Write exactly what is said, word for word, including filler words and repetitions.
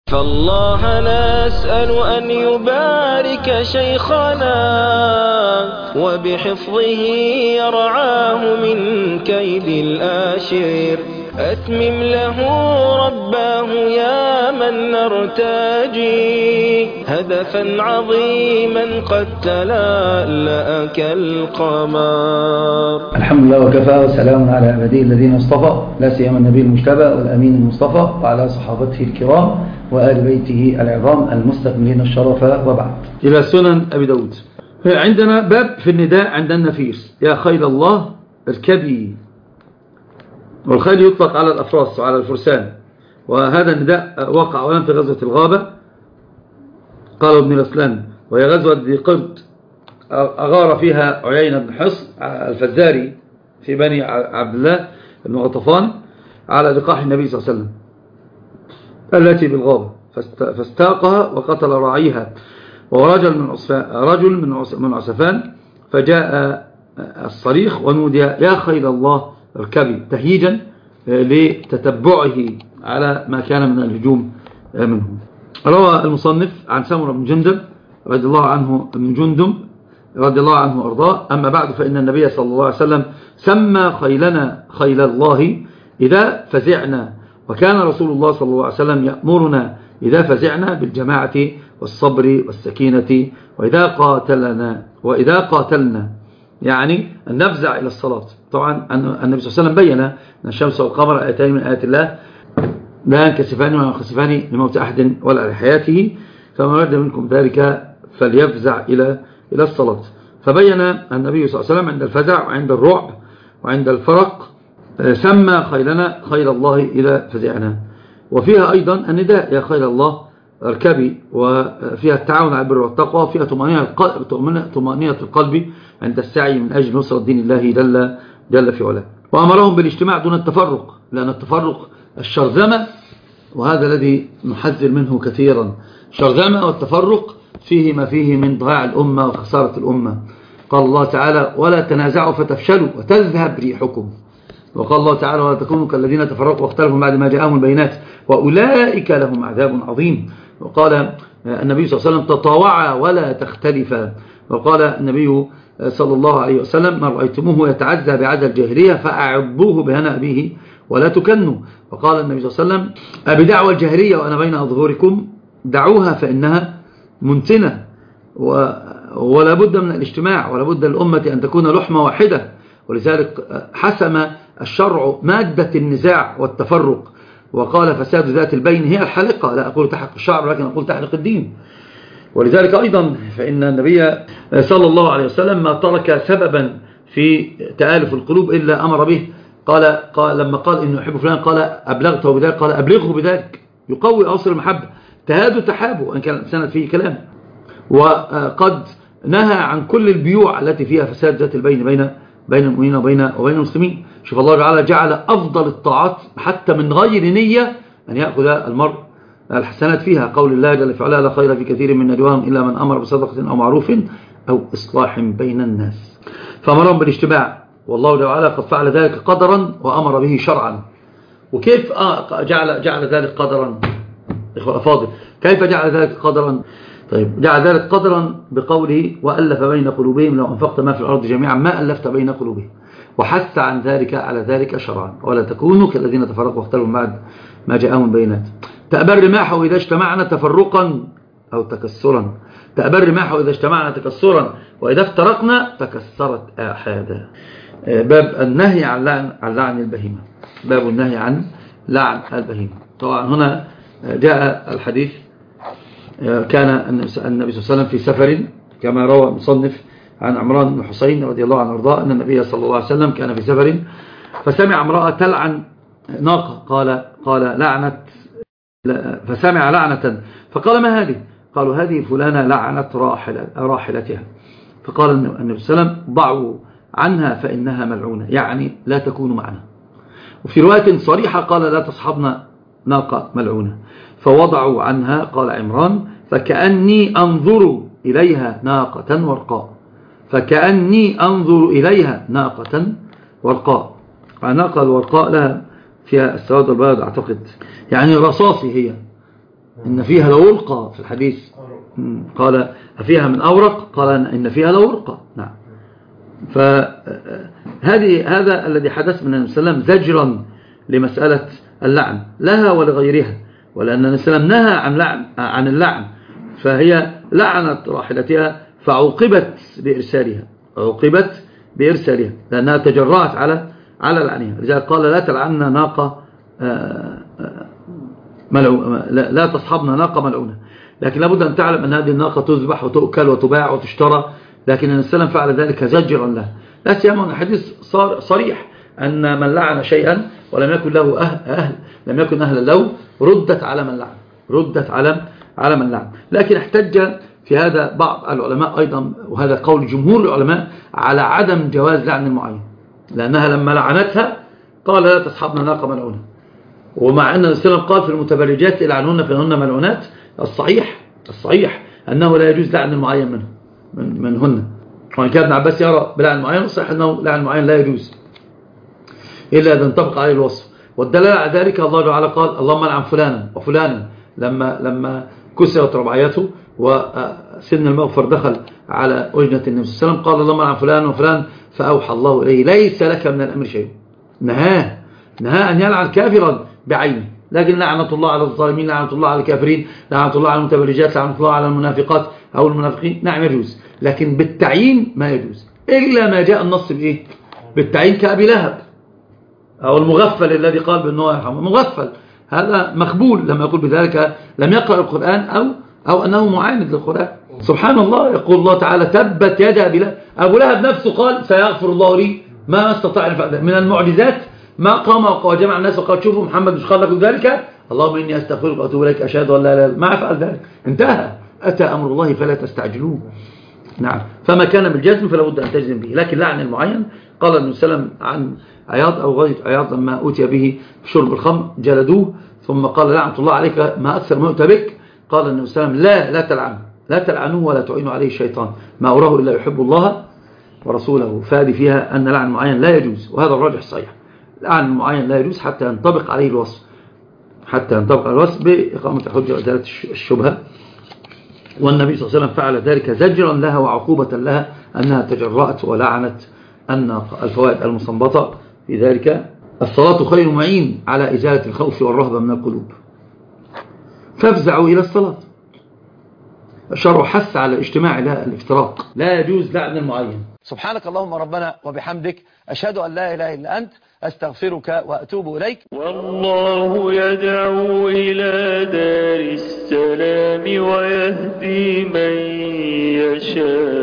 فالله نسأل أن يبارك شيخنا وبحفظه يرعاه من كيد الآشر. أتمم له رباه يا من نرتجي هدفا عظيما قد تلألأ كالقمر. الحمد لله وكفى وسلام على عباده الذين اصطفى، لا سيما النبي المجتبى والأمين المصطفى وعلى صحابته الكرام وآل بيته العظام المستكملين الشرف، وبعد. إلى سنن أبي داود. عندنا باب في النداء عند النفيس: يا خيل الله اركبي. والخيل يطلق على الأفراس وعلى الفرسان، وهذا النداء وقع أولا في غزوة الغابة، قال ابن الأسلام، وهي غزوة ذي قرد أغار فيها عيينة بن حصن الفزاري في بني عبد الله بن غطفان على لقاح النبي صلى الله عليه وسلم التي بالغابة، فاستاقها وقتل راعيها، ورجل من رجل من عسفان، فجاء الصريخ ونودي يا خيل الله اركبي، تهييجا لتتبعه على ما كان من الهجوم منه. روى المصنف عن سمرة بن جندب رضي الله عنه بن جندب رضي الله عنه وارضاه: أما بعد، فإن النبي صلى الله عليه وسلم سمى خيلنا خيل الله إذا فزعنا، وكان رسول الله صلى الله عليه وسلم يأمرنا إذا فزعنا بالجماعة والصبر والسكينة وإذا قاتلنا وإذا قاتلنا يعني أن نفزع إلى الصلاة. طبعا النبي صلى الله عليه وسلم بيّن أن الشمس والقمر آيتان من آيات الله لا ينكسفان ولا ينخسفان لموت أحد ولا لحياته، فمن رد منكم ذلك فليفزع إلى إلى الصلاة. فبين النبي صلى الله عليه وسلم عند الفزع وعند الرعب وعند الفرق سمى خيلنا خيل الله إلى فزعنا. وفيها أيضا النداء يا خيل الله اركبي، وفيها التعاون على البر والتقوى، فيها طمأنينة القلب عند السعي من أجل نصرة دين الله جل, جل في علاه. وأمرهم بالاجتماع دون التفرق، لأن التفرق الشرذمة، وهذا الذي نحذر منه كثيرا، شرذمة والتفرق فيه ما فيه من ضياع الأمة وخسارة الأمة. قال الله تعالى ولا تنازعوا فتفشلوا وتذهب ريحكم، وقال الله تعالى ولا تكونوا كالذين تفرقوا واختلفوا بعد ما جاءهم البينات وأولئك لهم عذاب عظيم. وقال النبي صلى الله عليه وسلم تطاوعا ولا تختلفا. وقال النبي صلى الله عليه وسلم من رأيتموه يتعزى بعزى الجاهلية فأعبوه بهنا أبيه ولا تكنوا. وقال النبي صلى الله عليه وسلم أبدعوى الجاهلية وأنا بين أظهركم دعوها فإنها منتنة، ولا بد من الاجتماع، ولا بد للأمة أن تكون لحمة واحدة. ولذلك حسم الشرع مادة النزاع والتفرق، وقال فساد ذات البين هي الحلقة، لا أقول تحلق الشعر لكن أقول تحلق الدين. ولذلك أيضا فإن النبي صلى الله عليه وسلم ما ترك سببا في تآلف القلوب إلا أمر به. قال, قال لما قال إنه يحب فلان قال أبلغته بذلك، قال أبلغه بذلك، يقوي أوصر المحبة. تهادوا تحابوا وإن كان الإنسان فيه كلام. وقد نهى عن كل البيوع التي فيها فساد ذات البين بين بين المؤمنين وبين وبين المسلمين. شوف الله تعالى جعل أفضل الطاعات حتى من غير نية أن يأخذ المرء الحسنات فيها. قول الله جل في علاه لا خير في كثير من نجواهم إلا من أمر بصدقة أو معروف أو إصلاح بين الناس. فأمرهم بالاجتماع، والله تعالى قد فعل ذلك قدرا وأمر به شرعا. وكيف جعل جعل ذلك قدرا؟ إخوة الأفاضل، كيف جعل ذلك قدرا؟ طيب، جعل ذلك قدرا بقوله وألف بين قلوبهم لو أنفقت ما في الأرض جميعا ما ألفت بين قلوبهم، وحث عن ذلك على ذلك شرعا ولا تكونوا كالذين تفرقوا واختلفوا بعد ما جاءهم البينات. تأبى الرماح إذا اجتمعنا تفرقا أو تكسرا، تأبى الرماح إذا اجتمعنا تكسرا وإذا افترقنا تكسرت آحادا. باب النهي عن لعن, عن لعن البهيمة، باب النهي عن لعن البهيمة. طبعا هنا جاء الحديث كان النبي صلى الله عليه وسلم في سفر كما روى المصنف عن عمران بن حسين رضي الله عنه وارضاه أن النبي صلى الله عليه وسلم كان في سفر فسمع امرأة تلعن ناقة، قال قال لعنت، فسمع لعنة فقال ما هذه؟ قالوا هذه فلانة لعنت راحلة راحلتها. فقال النبي صلى الله عليه وسلم ضعوا عنها فإنها ملعونة، يعني لا تكون معنا. وفي رواية صريحة قال لا تصحبنا ناقة ملعونة. فوضعوا عنها، قال عمران فكأني أنظر إليها ناقة ورقاء، فكأني أنظر إليها ناقة ورقاء. الناقة الورقاء لها فيها السواد والبياض أعتقد، يعني رصاصي هي إن فيها لورقة في الحديث، قال أفيها من أورق؟ قال إن فيها لورقة. نعم. فهذه هذا الذي حدث من النبي صلى الله عليه وسلم زجرا لمسألة اللعن لها ولغيرها، ولأن النبي صلى الله عليه وسلم نهى عن لعن عن اللعن، فهي لعنت راحلتها فعوقبت بإرسالها، عوقبت بإرسالها لأنها تجرأت على على لعنها. لذلك قال لا تلعنا ناقة ملعونة، لا تصحبنا ناقة ملعونة. لكن لابد أن تعلم أن هذه الناقة تذبح وتؤكل وتباع وتشترى، لكن النبي صلى الله عليه وسلم فعل ذلك زجرا له، لا سيما أن الحديث صار صريح أن من لعن شيئا ولم يكن له أهل, أهل لم يكن أهلا له ردت على من لعن، ردت على على من لعن. لكن احتج في هذا بعض العلماء أيضا، وهذا قول جمهور العلماء، على عدم جواز لعن المعين، لأنها لما لعنتها قال لا تصحبنا ناقة ملعونة، ومع أن النبي صلى الله عليه وسلم قال في المتبرجات العنهن فإنهن ملعونات، الصحيح الصحيح أنه لا يجوز لعن المعين منه من منهن. وإن كان ابن عباس يرى بلعن المعين، صحيح أنه لعن المعين لا يجوز إلا إذا انطبق عليه الوصف. والدلالة على ذلك الله تعالى قال اللهم لعن فلانا وفلانا، لما لما كسرت رباعيته وسن المغفر دخل على وجنة النبي صلى الله عليه وسلم قال اللهم لعن فلان وفلان، فأوحى الله إليه ليس لك من الأمر شيء. نهاه نهاه أن يلعن كافرا بعينه، لكن لعنة الله على الظالمين، لعنة الله على الكافرين، لعنة الله على المتبرجات، لعنة الله على المنافقات أو المنافقين، نعم يجوز، لكن بالتعيين ما يجوز إلا ما جاء النص بإيه؟ بالتعيين كأبي لهب أو المغفل الذي قال بأنه يرحمه، مغفل هذا مقبول لما يقول بذلك لم يقرأ القرآن أو أو أنه معاند للقرآن. سبحان الله، يقول الله تعالى تبت يد أبي لهب، أبو لهب نفسه قال سيغفر الله لي ما استطاع من المعجزات ما قام وجمع الناس وقال شوفوا محمد مش قال لكم ذلك، اللهم إني أستغفرك وأتوب إليك أشهد أن لا إله إلا أنت، ما فعل ذلك، انتهى، أتى أمر الله فلا تستعجلوه. نعم، فما كان بالجزم فلا بد أن تجزم به. لكن لعن المعين قال النبي صلى الله عليه وسلم عن عياض أو غير عياض لما أوتي به شرب الخمر جلدوه، ثم قال لعنة الله عليك ما أكثر ما أوتى بك، قال النبي صلى الله عليه وسلم لا لا تلعنوا لا تلعنوه ولا تعينوا عليه الشيطان، ما أراه إلا يحب الله ورسوله. فهذه فيها أن لعن المعين لا يجوز، وهذا الراجح الصحيح، لعن المعين لا يجوز حتى ينطبق عليه الوصف، حتى ينطبق على الوصف بإقامة الحجة وإزالة الشبهة. والنبي صلى الله عليه وسلم فعل ذلك زجرا لها وعقوبة لها أنها تجرأت ولعنت الناقة. الفوائد المستنبطة في ذلك: الصلاة خير معين على إزالة الخوف والرهبة من القلوب، فافزعوا إلى الصلاة. الشرع حث على الاجتماع لا الافتراق، لا يجوز لعن المعين. سبحانك اللهم ربنا وبحمدك، أشهد أن لا إله إلا أنت، أستغفرك وأتوب إليك. والله يدعو إلى دار السلام ويهدي من يشاء